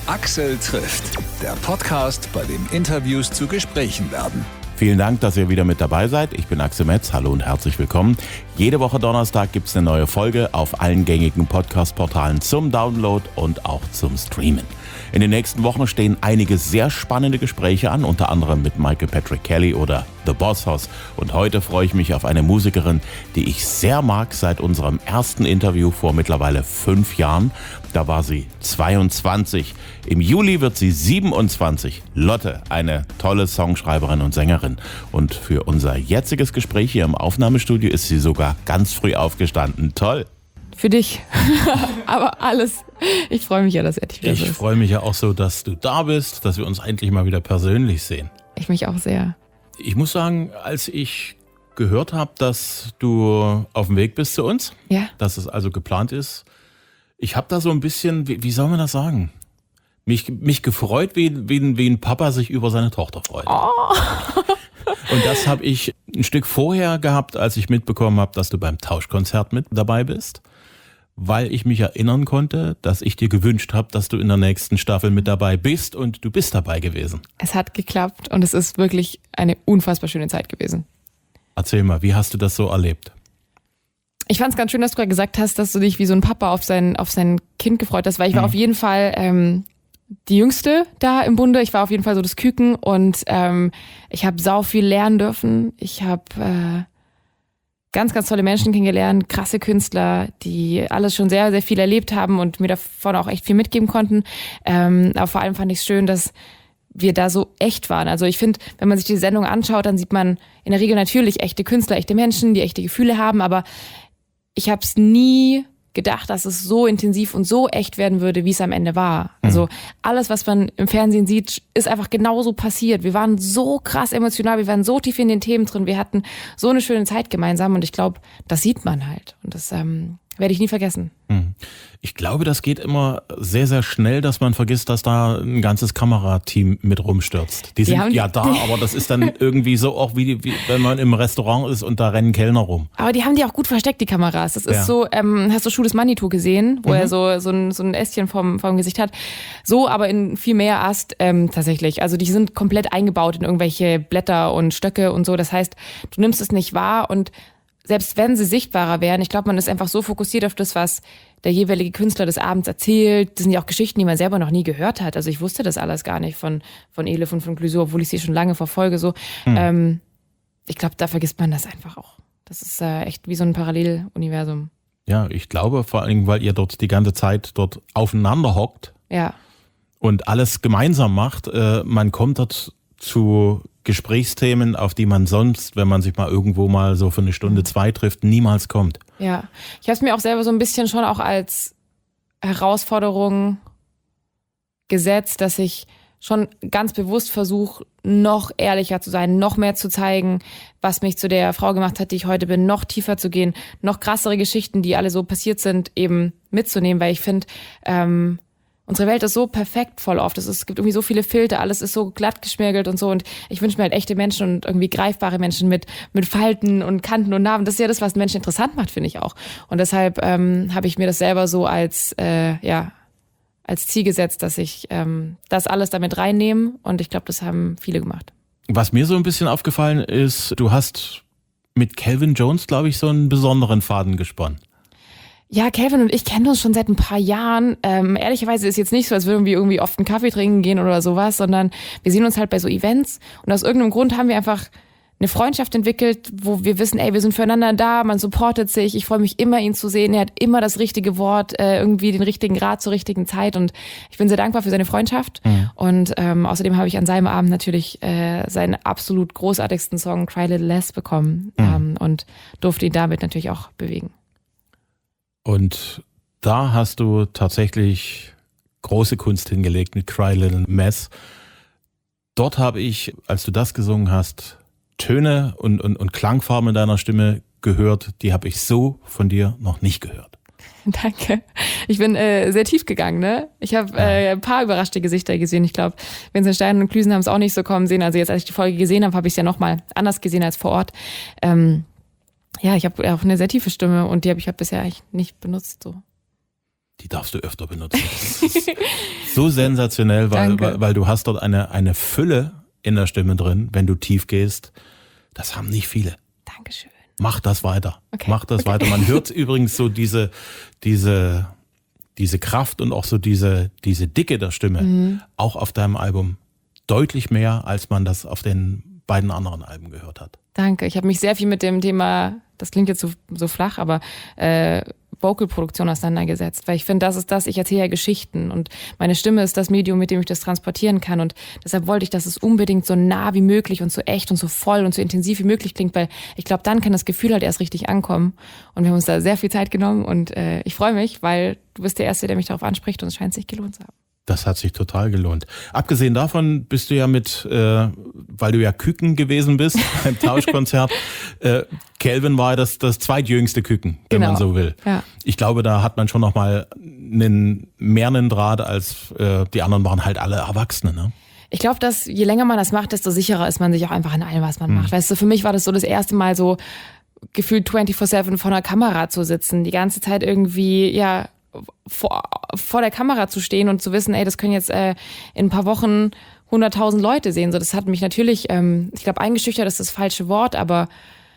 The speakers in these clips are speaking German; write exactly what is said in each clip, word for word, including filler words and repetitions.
Axel trifft, der Podcast, bei dem Interviews zu Gesprächen werden. Vielen Dank, dass ihr wieder mit dabei seid. Ich bin Axel Metz. Hallo und herzlich willkommen. Jede Woche Donnerstag gibt es eine neue Folge auf allen gängigen Podcast-Portalen zum Download und auch zum Streamen. In den nächsten Wochen stehen einige sehr spannende Gespräche an, unter anderem mit Michael Patrick Kelly oder The Boss Hoss. Und heute freue ich mich auf eine Musikerin, die ich sehr mag seit unserem ersten Interview vor mittlerweile fünf Jahren. Da war sie zweiundzwanzig. Im Juli wird sie siebenundzwanzig. Lotte, eine tolle Songschreiberin und Sängerin. Und für unser jetziges Gespräch hier im Aufnahmestudio ist sie sogar ganz früh aufgestanden. Toll. Für dich. Aber alles. Ich freue mich ja, dass er dich wieder Ich ist. freue mich ja auch so, dass du da bist, dass wir uns endlich mal wieder persönlich sehen. Ich mich auch sehr. Ich muss sagen, als ich gehört habe, dass du auf dem Weg bist zu uns, Ja. dass es also geplant ist, ich habe da so ein bisschen, wie, wie soll man das sagen, mich, mich gefreut, wie, wie, wie ein Papa sich über seine Tochter freut. Oh. Und das habe ich ein Stück vorher gehabt, als ich mitbekommen habe, dass du beim Tauschkonzert mit dabei bist, weil ich mich erinnern konnte, dass ich dir gewünscht habe, dass du in der nächsten Staffel mit dabei bist, und du bist dabei gewesen. Es hat geklappt und es ist wirklich eine unfassbar schöne Zeit gewesen. Erzähl mal, wie hast du das so erlebt? Ich fand es ganz schön, dass du gerade gesagt hast, dass du dich wie so ein Papa auf sein, auf sein Kind gefreut hast, weil ich war mhm. auf jeden Fall ähm, die Jüngste da im Bunde. Ich war auf jeden Fall so das Küken und ähm, ich habe sau viel lernen dürfen. Ich habe äh, ganz, ganz tolle Menschen kennengelernt, krasse Künstler, die alles schon sehr, sehr viel erlebt haben und mir davon auch echt viel mitgeben konnten. Ähm, aber vor allem fand ich es schön, dass wir da so echt waren. Also ich finde, wenn man sich die Sendung anschaut, dann sieht man in der Regel natürlich echte Künstler, echte Menschen, die echte Gefühle haben, aber ich habe es nie gedacht, dass es so intensiv und so echt werden würde, wie es am Ende war. Also alles, was man im Fernsehen sieht, ist einfach genauso passiert. Wir waren so krass emotional, wir waren so tief in den Themen drin, wir hatten so eine schöne Zeit gemeinsam und ich glaube, das sieht man halt und das ähm, werde ich nie vergessen. Ich glaube, das geht immer sehr, sehr schnell, dass man vergisst, dass da ein ganzes Kamerateam mit rumstürzt. Die sind Ja, ja da, aber das ist dann irgendwie so auch wie, wie wenn man im Restaurant ist und da rennen Kellner rum. Aber die haben die auch gut versteckt, die Kameras. Das ist Ja. so, ähm, hast du Schuh des Manitou gesehen, wo Mhm. er so, so, ein, so ein Ästchen vom, vom Gesicht hat? So, aber in viel mehr Ast ähm, tatsächlich. Also die sind komplett eingebaut in irgendwelche Blätter und Stöcke und so. Das heißt, du nimmst es nicht wahr und selbst wenn sie sichtbarer wären, ich glaube, man ist einfach so fokussiert auf das, was der jeweilige Künstler des Abends erzählt. Das sind ja auch Geschichten, die man selber noch nie gehört hat. Also ich wusste das alles gar nicht von, von Elif und von Clouseau, obwohl ich sie schon lange verfolge. So. Hm. Ähm, ich glaube, da vergisst man das einfach auch. Das ist äh, echt wie so ein Paralleluniversum. Ja, ich glaube vor allem, weil ihr dort die ganze Zeit dort aufeinander hockt Ja. und alles gemeinsam macht. Äh, man kommt dort zu Gesprächsthemen, auf die man sonst, wenn man sich mal irgendwo mal so für eine Stunde, zwei trifft, niemals kommt. Ja, ich habe es mir auch selber so ein bisschen schon auch als Herausforderung gesetzt, dass ich schon ganz bewusst versuche, noch ehrlicher zu sein, noch mehr zu zeigen, was mich zu der Frau gemacht hat, die ich heute bin, noch tiefer zu gehen, noch krassere Geschichten, die alle so passiert sind, eben mitzunehmen, weil ich finde, ähm, unsere Welt ist so perfekt voll oft. Es, ist, es gibt irgendwie so viele Filter, alles ist so glatt geschmirgelt und so. Und ich wünsche mir halt echte Menschen und irgendwie greifbare Menschen mit mit Falten und Kanten und Narben. Das ist ja das, was Menschen interessant macht, finde ich auch. Und deshalb ähm, habe ich mir das selber so als äh, ja als Ziel gesetzt, dass ich ähm, das alles damit reinnehme. Und ich glaube, das haben viele gemacht. Was mir so ein bisschen aufgefallen ist, du hast mit Calvin Jones, glaube ich, so einen besonderen Faden gesponnen. Ja, Calvin und ich kennen uns schon seit ein paar Jahren. Ähm, ehrlicherweise ist jetzt nicht so, als würden wir irgendwie oft einen Kaffee trinken gehen oder sowas, sondern wir sehen uns halt bei so Events und aus irgendeinem Grund haben wir einfach eine Freundschaft entwickelt, wo wir wissen, ey, wir sind füreinander da, man supportet sich, ich freue mich immer, ihn zu sehen, er hat immer das richtige Wort, äh, irgendwie den richtigen Rat zur richtigen Zeit und ich bin sehr dankbar für seine Freundschaft mhm. und ähm, außerdem habe ich an seinem Abend natürlich äh, seinen absolut großartigsten Song Cry Little Less bekommen mhm. ähm, und durfte ihn damit natürlich auch bewegen. Und da hast du tatsächlich große Kunst hingelegt mit Cry Little Mess. Dort habe ich, als du das gesungen hast, Töne und, und, und Klangfarben in deiner Stimme gehört, die habe ich so von dir noch nicht gehört. Danke. Ich bin äh, sehr tief gegangen, ne? Ich habe äh, ein paar überraschte Gesichter gesehen. Ich glaube, Vincent Stein und Klüsen haben es auch nicht so kommen sehen. Also jetzt, als ich die Folge gesehen habe, habe ich es ja nochmal anders gesehen als vor Ort. Ähm, ja, ich habe auch eine sehr tiefe Stimme und die habe ich hab bisher eigentlich nicht benutzt. So. Die darfst du öfter benutzen. Das ist so sensationell, weil, weil, weil du hast dort eine, eine Fülle in der Stimme drin, wenn du tief gehst. Das haben nicht viele. Dankeschön. Mach das weiter. Okay. Mach das okay. weiter. Man hört übrigens so diese, diese, diese Kraft und auch so diese, diese Dicke der Stimme mhm. auch auf deinem Album deutlich mehr, als man das auf den beiden anderen Alben gehört hat. Danke. Ich habe mich sehr viel mit dem Thema, das klingt jetzt so, so flach, aber äh, Vocalproduktion auseinandergesetzt, weil ich finde, das ist das, ich erzähle ja Geschichten und meine Stimme ist das Medium, mit dem ich das transportieren kann und deshalb wollte ich, dass es unbedingt so nah wie möglich und so echt und so voll und so intensiv wie möglich klingt, weil ich glaube, dann kann das Gefühl halt erst richtig ankommen und wir haben uns da sehr viel Zeit genommen und äh, ich freue mich, weil du bist der Erste, der mich darauf anspricht und es scheint sich gelohnt zu haben. Das hat sich total gelohnt. Abgesehen davon bist du ja mit, äh, weil du ja Küken gewesen bist beim Tauschkonzert, äh, Calvin war das, das zweitjüngste Küken, wenn genau. man so will. Ja. Ich glaube, da hat man schon noch mal einen, mehr einen Draht, als äh, die anderen waren halt alle Erwachsene, ne? Ich glaube, dass je länger man das macht, desto sicherer ist man sich auch einfach in allem, was man mhm. macht. Weißt du, für mich war das so das erste Mal so gefühlt vierundzwanzig sieben vor einer Kamera zu sitzen, die ganze Zeit irgendwie, ja, vor, vor der Kamera zu stehen und zu wissen, ey, das können jetzt äh, in ein paar Wochen hunderttausend Leute sehen. So, das hat mich natürlich, ähm, ich glaube, eingeschüchtert ist das falsche Wort, aber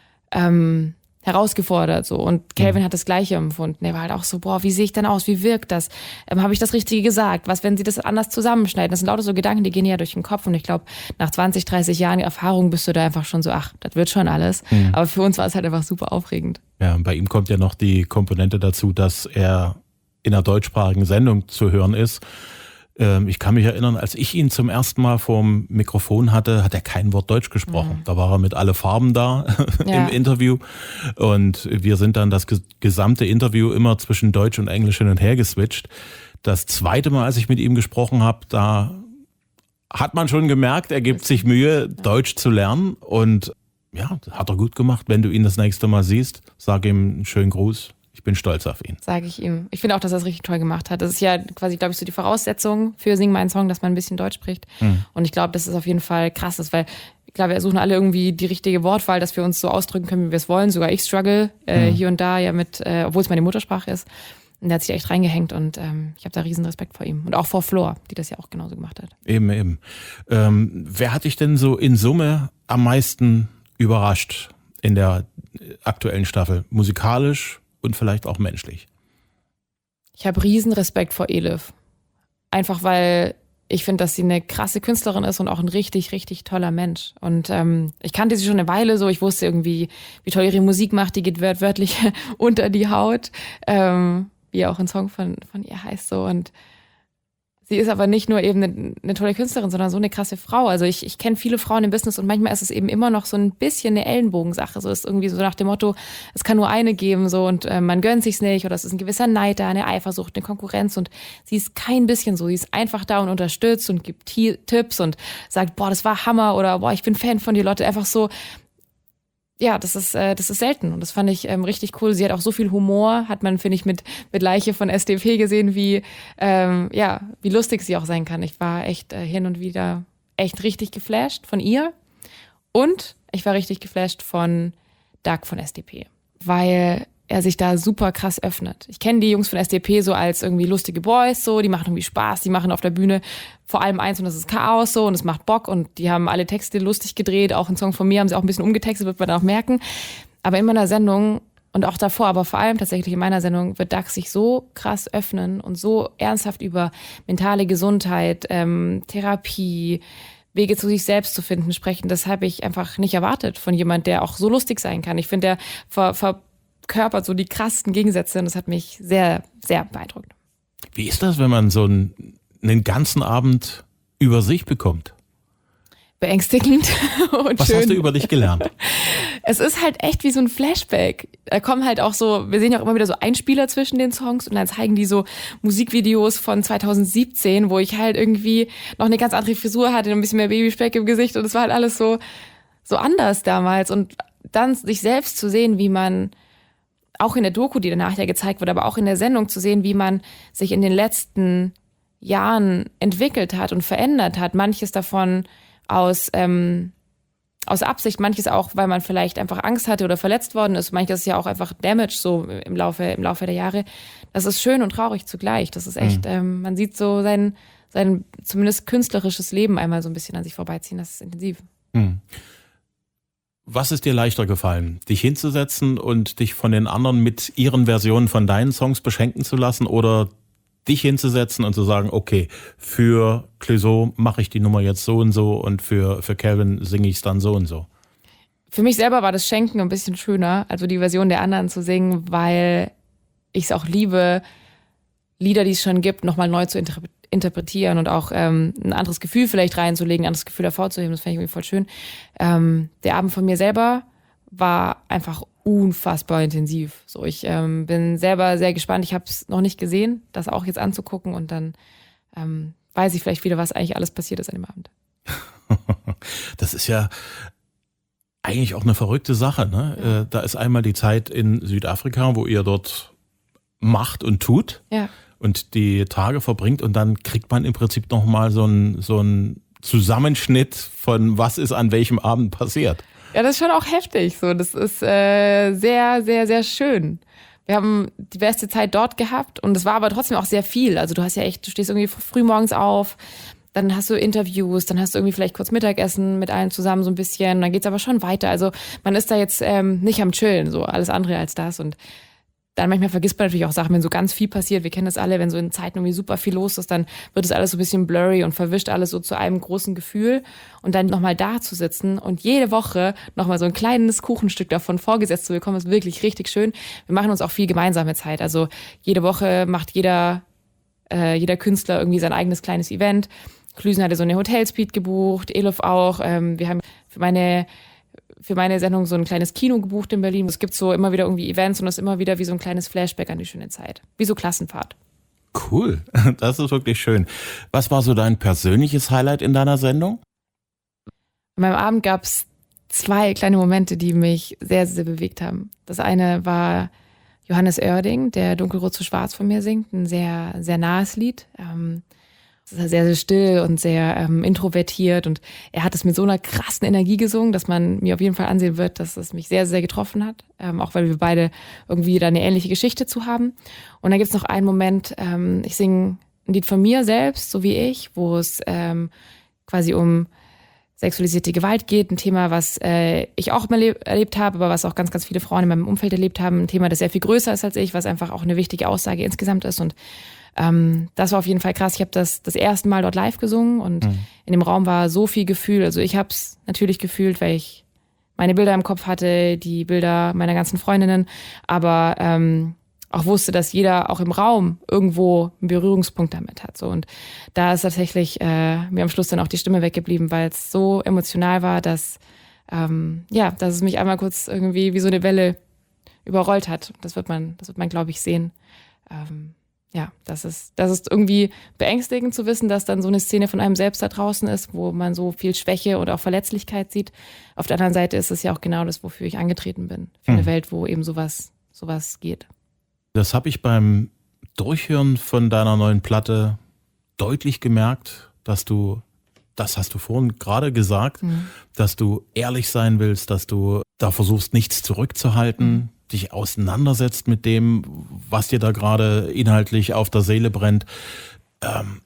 ähm, herausgefordert. So. Und Calvin mhm. hat das Gleiche empfunden. Er war halt auch so, boah, wie sehe ich denn aus? Wie wirkt das? Ähm, Habe ich das Richtige gesagt? Was, wenn sie das anders zusammenschneiden? Das sind lauter so Gedanken, die gehen ja durch den Kopf. Und ich glaube, nach zwanzig, dreißig Jahren Erfahrung bist du da einfach schon so, ach, das wird schon alles. Mhm. Aber für uns war es halt einfach super aufregend. Ja, und bei ihm kommt ja noch die Komponente dazu, dass er in einer deutschsprachigen Sendung zu hören ist. Ich kann mich erinnern, als ich ihn zum ersten Mal vorm Mikrofon hatte, hat er kein Wort Deutsch gesprochen. Mhm. Da war er mit alle Farben da ja. im Interview. Und wir sind dann das gesamte Interview immer zwischen Deutsch und Englisch hin und her geswitcht. Das zweite Mal, als ich mit ihm gesprochen habe, da hat man schon gemerkt, er gibt sich Mühe, Deutsch zu lernen. Und ja, hat er gut gemacht. Wenn du ihn das nächste Mal siehst, sag ihm einen schönen Gruß. Ich bin stolz auf ihn. Sage ich ihm. Ich finde auch, dass er es richtig toll gemacht hat. Das ist ja quasi, glaube ich, so die Voraussetzung für Sing meinen Song, dass man ein bisschen Deutsch spricht. Mhm. Und ich glaube, dass es auf jeden Fall krass ist, weil ich glaube, wir suchen alle irgendwie die richtige Wortwahl, dass wir uns so ausdrücken können, wie wir es wollen. Sogar ich struggle äh, mhm. hier und da ja mit, äh, obwohl es meine Muttersprache ist. Und der hat sich echt reingehängt und ähm, ich habe da riesen Respekt vor ihm. Und auch vor Flor, die das ja auch genauso gemacht hat. Eben, eben. Ähm, wer hat dich denn so in Summe am meisten überrascht in der aktuellen Staffel? Musikalisch und vielleicht auch menschlich? Ich habe riesen Respekt vor Elif. Einfach weil ich finde, dass sie eine krasse Künstlerin ist und auch ein richtig, richtig toller Mensch. Und ähm, ich kannte sie schon eine Weile so. Ich wusste irgendwie, wie toll ihre Musik macht. Die geht wört- wörtlich unter die Haut. Ähm, wie auch ein Song von, von ihr heißt so. Und sie ist aber nicht nur eben eine, eine tolle Künstlerin, sondern so eine krasse Frau. Also ich, ich kenne viele Frauen im Business und manchmal ist es eben immer noch so ein bisschen eine Ellenbogensache. So ist irgendwie so nach dem Motto, es kann nur eine geben so und äh, man gönnt sich's nicht oder es ist ein gewisser Neid da, eine Eifersucht, eine Konkurrenz und sie ist kein bisschen so. Sie ist einfach da und unterstützt und gibt T- Tipps und sagt, boah, das war Hammer oder boah, ich bin Fan von dir, Lotte. Einfach so, ja, das ist äh, das ist selten und das fand ich ähm, richtig cool. Sie hat auch so viel Humor, hat man, finde ich, mit mit Leiche von S D P gesehen, wie ähm, ja, wie lustig sie auch sein kann. Ich war echt äh, hin und wieder echt richtig geflasht von ihr und ich war richtig geflasht von Doug von S D P, weil er sich da super krass öffnet. Ich kenne die Jungs von S D P so als irgendwie lustige Boys, so, die machen irgendwie Spaß, die machen auf der Bühne vor allem eins und das ist Chaos so und es macht Bock und die haben alle Texte lustig gedreht, auch einen Song von mir haben sie auch ein bisschen umgetextet, wird man auch merken. Aber in meiner Sendung und auch davor, aber vor allem tatsächlich in meiner Sendung wird Doug sich so krass öffnen und so ernsthaft über mentale Gesundheit, ähm, Therapie, Wege zu sich selbst zu finden sprechen. Das habe ich einfach nicht erwartet von jemand, der auch so lustig sein kann. Ich finde, der ver, ver körpert so die krassesten Gegensätze und das hat mich sehr, sehr beeindruckt. Wie ist das, wenn man so einen, einen ganzen Abend über sich bekommt? Beängstigend und Was schön. hast du über dich gelernt? Es ist halt echt wie so ein Flashback. Da kommen halt auch so, wir sehen ja auch immer wieder so Einspieler zwischen den Songs und dann zeigen die so Musikvideos von zwanzig siebzehn, wo ich halt irgendwie noch eine ganz andere Frisur hatte, ein bisschen mehr Babyspeck im Gesicht und es war halt alles so, so anders damals und dann sich selbst zu sehen, wie man auch in der Doku, die danach ja gezeigt wurde, aber auch in der Sendung zu sehen, wie man sich in den letzten Jahren entwickelt hat und verändert hat. Manches davon aus ähm, aus Absicht, manches auch, weil man vielleicht einfach Angst hatte oder verletzt worden ist, manches ist ja auch einfach Damage so im Laufe, im Laufe der Jahre. Das ist schön und traurig zugleich. Das ist echt, mhm. ähm, man sieht so sein, sein zumindest künstlerisches Leben einmal so ein bisschen an sich vorbeiziehen. Das ist intensiv. Mhm. Was ist dir leichter gefallen? Dich hinzusetzen und dich von den anderen mit ihren Versionen von deinen Songs beschenken zu lassen oder dich hinzusetzen und zu sagen, okay, für Clouseau mache ich die Nummer jetzt so und so und für, für Calvin singe ich es dann so und so? Für mich selber war das Schenken ein bisschen schöner, also die Version der anderen zu singen, weil ich es auch liebe, Lieder, die es schon gibt, nochmal neu zu interpretieren. interpretieren und auch ähm, ein anderes Gefühl vielleicht reinzulegen, ein anderes Gefühl hervorzuheben, das fand ich irgendwie voll schön. Ähm, der Abend von mir selber war einfach unfassbar intensiv. So, ich ähm, bin selber sehr gespannt, ich habe es noch nicht gesehen, das auch jetzt anzugucken und dann ähm, weiß ich vielleicht wieder, was eigentlich alles passiert ist an dem Abend. Das ist ja eigentlich auch eine verrückte Sache, ne? Ja. Äh, da ist einmal die Zeit in Südafrika, wo ihr dort macht und tut. Ja. Und die Tage verbringt und dann kriegt man im Prinzip nochmal so einen so einen Zusammenschnitt von was ist an welchem Abend passiert. Ja, das ist schon auch heftig. So, das ist äh, sehr, sehr, sehr schön. Wir haben die beste Zeit dort gehabt und es war aber trotzdem auch sehr viel. Also du hast ja echt, du stehst irgendwie früh morgens auf, dann hast du Interviews, dann hast du irgendwie vielleicht kurz Mittagessen mit allen zusammen so ein bisschen, dann geht's aber schon weiter. Also man ist da jetzt ähm, nicht am Chillen, so alles andere als das und dann manchmal vergisst man natürlich auch Sachen, wenn so ganz viel passiert. Wir kennen das alle, wenn so in Zeiten irgendwie super viel los ist, dann wird es alles so ein bisschen blurry und verwischt alles so zu einem großen Gefühl. Und dann nochmal da zu sitzen und jede Woche nochmal so ein kleines Kuchenstück davon vorgesetzt zu bekommen, ist wirklich richtig schön. Wir machen uns auch viel gemeinsame Zeit. Also jede Woche macht jeder, äh, jeder Künstler irgendwie sein eigenes kleines Event. Klüsen hatte so eine Hotelspeed gebucht, Elif auch. Ähm, wir haben für meine für meine Sendung so ein kleines Kino gebucht in Berlin. Es gibt so immer wieder irgendwie Events und das ist immer wieder wie so ein kleines Flashback an die schöne Zeit. Wie so Klassenfahrt. Cool, das ist wirklich schön. Was war so dein persönliches Highlight in deiner Sendung? An meinem Abend gab es zwei kleine Momente, die mich sehr, sehr bewegt haben. Das eine war Johannes Oerding, der Dunkelrot zu Schwarz von mir singt. Ein sehr, sehr nahes Lied. Ähm, Es ist sehr, sehr still und sehr ähm, introvertiert und er hat es mit so einer krassen Energie gesungen, dass man mir auf jeden Fall ansehen wird, dass es mich sehr, sehr getroffen hat, ähm, auch weil wir beide irgendwie da eine ähnliche Geschichte zu haben. Und dann gibt's noch einen Moment, ähm, ich singe ein Lied von mir selbst, so wie ich, wo es ähm, quasi um sexualisierte Gewalt geht, ein Thema, was äh, ich auch erleb- erlebt habe, aber was auch ganz, ganz viele Frauen in meinem Umfeld erlebt haben, ein Thema, das sehr viel größer ist als ich, was einfach auch eine wichtige Aussage insgesamt ist und Ähm, das war auf jeden Fall krass. Ich habe das das erste Mal dort live gesungen und mhm. in dem Raum war so viel Gefühl. Also ich habe es natürlich gefühlt, weil ich meine Bilder im Kopf hatte, die Bilder meiner ganzen Freundinnen, aber ähm, auch wusste, dass jeder auch im Raum irgendwo einen Berührungspunkt damit hat. So. Und da ist tatsächlich äh, mir am Schluss dann auch die Stimme weggeblieben, weil es so emotional war, dass ähm, ja, dass es mich einmal kurz irgendwie wie so eine Welle überrollt hat. Das wird man, das wird man, glaube ich, sehen. Ähm, Ja, das ist, das ist irgendwie beängstigend zu wissen, dass dann so eine Szene von einem selbst da draußen ist, wo man so viel Schwäche und auch Verletzlichkeit sieht. Auf der anderen Seite ist es ja auch genau das, wofür ich angetreten bin. Für eine mhm. Welt, wo eben sowas, sowas geht. Das habe ich beim Durchhören von deiner neuen Platte deutlich gemerkt, dass du, das hast du vorhin gerade gesagt, mhm. dass du ehrlich sein willst, dass du da versuchst, nichts zurückzuhalten. Mhm. dich auseinandersetzt mit dem, was dir da gerade inhaltlich auf der Seele brennt. Ähm,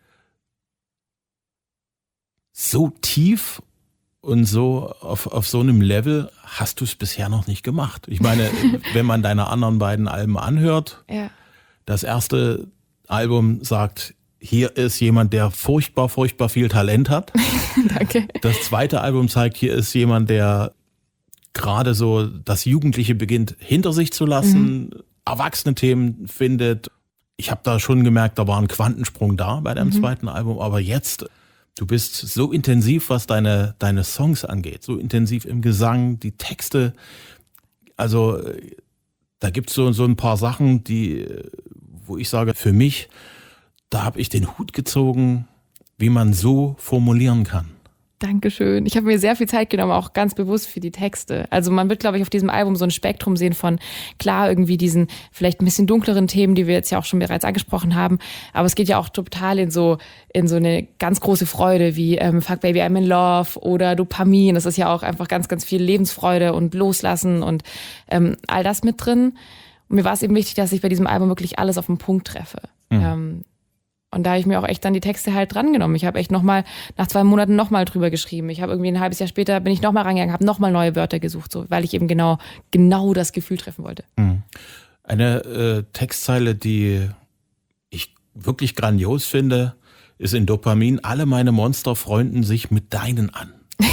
so tief und so auf, auf so einem Level hast du es bisher noch nicht gemacht. Ich meine, wenn man deine anderen beiden Alben anhört, ja. Das erste Album sagt, hier ist jemand, der furchtbar, furchtbar viel Talent hat. Danke. Das zweite Album zeigt, hier ist jemand, der gerade so das Jugendliche beginnt hinter sich zu lassen, mhm. erwachsene Themen findet. Ich habe da schon gemerkt, da war ein Quantensprung da bei deinem mhm. zweiten Album, aber jetzt, du bist so intensiv, was deine, deine Songs angeht, so intensiv im Gesang, die Texte, also da gibt's so, so ein paar Sachen, die, wo ich sage, für mich, da habe ich den Hut gezogen, wie man so formulieren kann. Dankeschön. Ich habe mir sehr viel Zeit genommen, auch ganz bewusst für die Texte. Also man wird, glaube ich, auf diesem Album so ein Spektrum sehen von, klar, irgendwie diesen vielleicht ein bisschen dunkleren Themen, die wir jetzt ja auch schon bereits angesprochen haben. Aber es geht ja auch total in so in so eine ganz große Freude wie ähm, Fuck Baby, I'm in Love oder Dopamin. Das ist ja auch einfach ganz, ganz viel Lebensfreude und Loslassen und ähm, all das mit drin. Und mir war es eben wichtig, dass ich bei diesem Album wirklich alles auf den Punkt treffe. Mhm. Ähm, Und da habe ich mir auch echt dann die Texte halt drangenommen. Ich habe echt nochmal, nach zwei Monaten nochmal drüber geschrieben. Ich habe irgendwie ein halbes Jahr später, bin ich nochmal rangegangen, habe nochmal neue Wörter gesucht, so, weil ich eben genau, genau das Gefühl treffen wollte. Eine äh, Textzeile, die ich wirklich grandios finde, ist in Dopamin: Alle meine Monster freunden sich mit deinen an.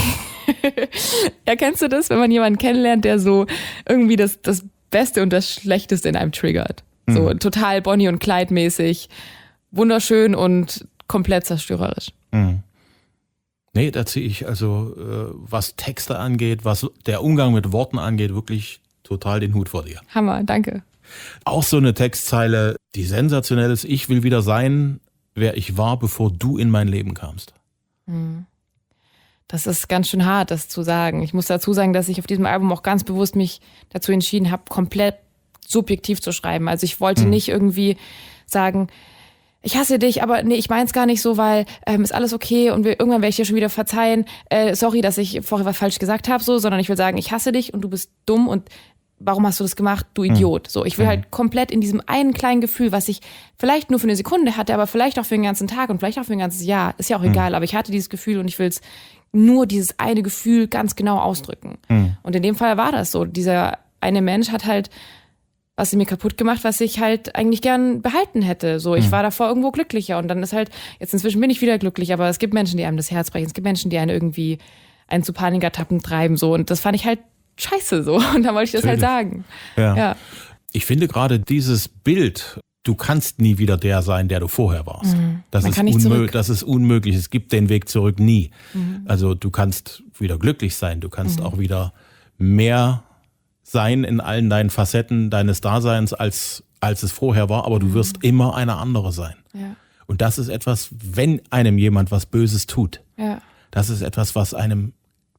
Ja, kennst du das, wenn man jemanden kennenlernt, der so irgendwie das, das Beste und das Schlechteste in einem triggert? So mhm. total Bonnie und Clyde mäßig. Wunderschön und komplett zerstörerisch. Mhm. Nee, da ziehe ich also, äh, was Texte angeht, was der Umgang mit Worten angeht, wirklich total den Hut vor dir. Hammer, danke. Auch so eine Textzeile, die sensationell ist: Ich will wieder sein, wer ich war, bevor du in mein Leben kamst. Mhm. Das ist ganz schön hart, das zu sagen. Ich muss dazu sagen, dass ich auf diesem Album auch ganz bewusst mich dazu entschieden habe, komplett subjektiv zu schreiben. Also ich wollte mhm. nicht irgendwie sagen, ich hasse dich, aber nee, ich mein's gar nicht so, weil ähm, ist alles okay und wir, irgendwann werde ich dir schon wieder verzeihen. Äh, sorry, dass ich vorher was falsch gesagt habe, so, sondern ich will sagen, ich hasse dich und du bist dumm und warum hast du das gemacht, du Idiot? So, ich will halt komplett in diesem einen kleinen Gefühl, was ich vielleicht nur für eine Sekunde hatte, aber vielleicht auch für den ganzen Tag und vielleicht auch für ein ganzes Jahr, ist ja auch egal, aber ich hatte dieses Gefühl und ich will's nur dieses eine Gefühl ganz genau ausdrücken. Mhm. Und in dem Fall war das so. Dieser eine Mensch hat halt was in mir kaputt gemacht, was ich halt eigentlich gern behalten hätte. So, ich mhm. war davor irgendwo glücklicher und dann ist halt, jetzt inzwischen bin ich wieder glücklich, aber es gibt Menschen, die einem das Herz brechen. Es gibt Menschen, die einen irgendwie einen zu Panikattacken treiben, so. Und das fand ich halt scheiße, so. Und dann wollte ich das Natürlich. halt sagen. Ja. ja. Ich finde gerade dieses Bild, du kannst nie wieder der sein, der du vorher warst. Mhm. Das, ist unmö- das ist unmöglich. Es gibt den Weg zurück nie. Mhm. Also du kannst wieder glücklich sein. Du kannst mhm. auch wieder mehr sein in allen deinen Facetten deines Daseins, als, als es vorher war, aber du wirst mhm. immer eine andere sein. Ja. Und das ist etwas, wenn einem jemand was Böses tut, ja. das ist etwas, was einem,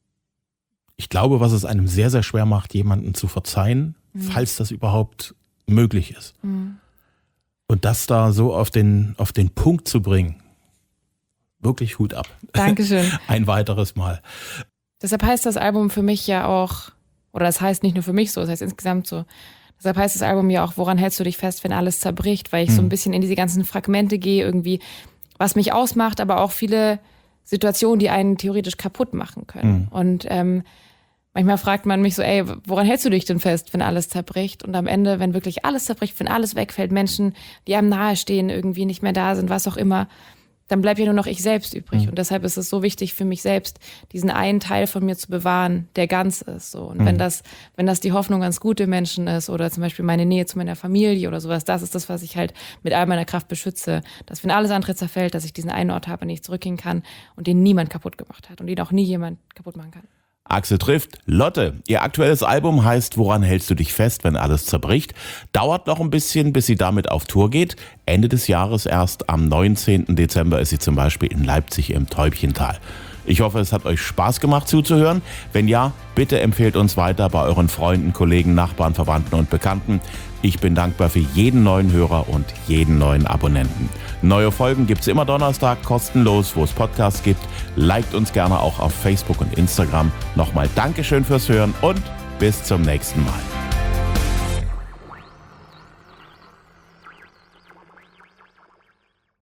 ich glaube, was es einem sehr, sehr schwer macht, jemanden zu verzeihen, mhm. falls das überhaupt möglich ist. Mhm. Und das da so auf den, auf den Punkt zu bringen, wirklich Hut ab. Dankeschön. Ein weiteres Mal. Deshalb heißt das Album für mich ja auch, oder das heißt nicht nur für mich so, das heißt insgesamt so. Deshalb heißt das Album ja auch, woran hältst du dich fest, wenn alles zerbricht? Weil ich mhm. so ein bisschen in diese ganzen Fragmente gehe, irgendwie, was mich ausmacht, aber auch viele Situationen, die einen theoretisch kaputt machen können. Mhm. Und ähm, manchmal fragt man mich so, ey, woran hältst du dich denn fest, wenn alles zerbricht? Und am Ende, wenn wirklich alles zerbricht, wenn alles wegfällt, Menschen, die einem nahestehen, irgendwie nicht mehr da sind, was auch immer, dann bleibt ja nur noch ich selbst übrig. Mhm. Und deshalb ist es so wichtig für mich selbst, diesen einen Teil von mir zu bewahren, der ganz ist. So. Und mhm. wenn das, wenn das die Hoffnung ans gute Menschen ist oder zum Beispiel meine Nähe zu meiner Familie oder sowas, das ist das, was ich halt mit all meiner Kraft beschütze. Dass wenn alles andere zerfällt, dass ich diesen einen Ort habe, an den ich zurückgehen kann und den niemand kaputt gemacht hat und den auch nie jemand kaputt machen kann. Axel trifft Lotte. Ihr aktuelles Album heißt Woran hältst du dich fest, wenn alles zerbricht? Dauert noch ein bisschen, bis sie damit auf Tour geht. Ende des Jahres erst, am neunzehnten Dezember ist sie zum Beispiel in Leipzig im Täubchental. Ich hoffe, es hat euch Spaß gemacht zuzuhören. Wenn ja, bitte empfehlt uns weiter bei euren Freunden, Kollegen, Nachbarn, Verwandten und Bekannten. Ich bin dankbar für jeden neuen Hörer und jeden neuen Abonnenten. Neue Folgen gibt's immer Donnerstag kostenlos, wo es Podcasts gibt. Liked uns gerne auch auf Facebook und Instagram. Nochmal Dankeschön fürs Hören und bis zum nächsten Mal.